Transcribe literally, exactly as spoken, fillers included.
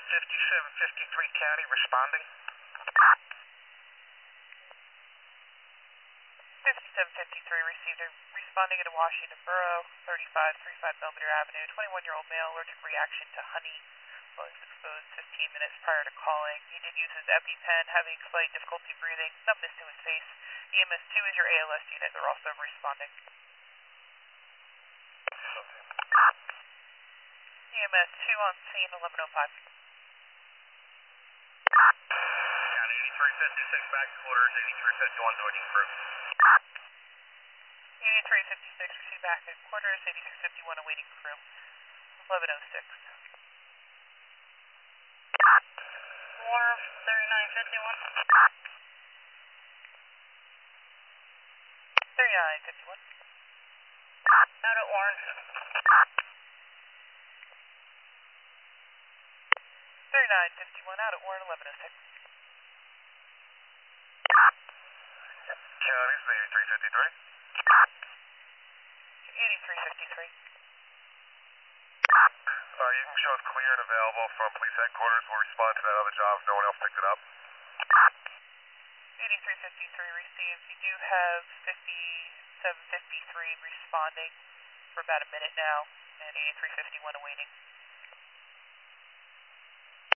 fifty-seven fifty-three County responding. fifty-seven fifty-three received a responding into Washington Borough, thirty-five thirty-five Belvedere Avenue, twenty-one-year-old male allergic reaction to honey, was exposed fifteen minutes prior to calling. He did use his EpiPen, having slight difficulty breathing, numbness to his face. E M S two is your A L S unit. They're also responding. E M S two on scene, eleven oh five. Got eighty-three fifty-six back quarters, eighty-three fifty-one joining crew. eighty-three fifty-six received back at quarters, eighty-six fifty-one awaiting crew, eleven oh six. Warner thirty-nine fifty-one. thirty-nine fifty-one. Out at Warren. thirty-nine fifty-one out at Warren, eleven oh six. County's eighty-three fifty-three. eighty-three fifty-three. Uh, you can show us clear and available from police headquarters. We'll respond to that other job if no one else picked it up. eighty-three fifty-three received. You do have fifty-seven fifty-three responding for about a minute now, and eighty-three fifty-one awaiting.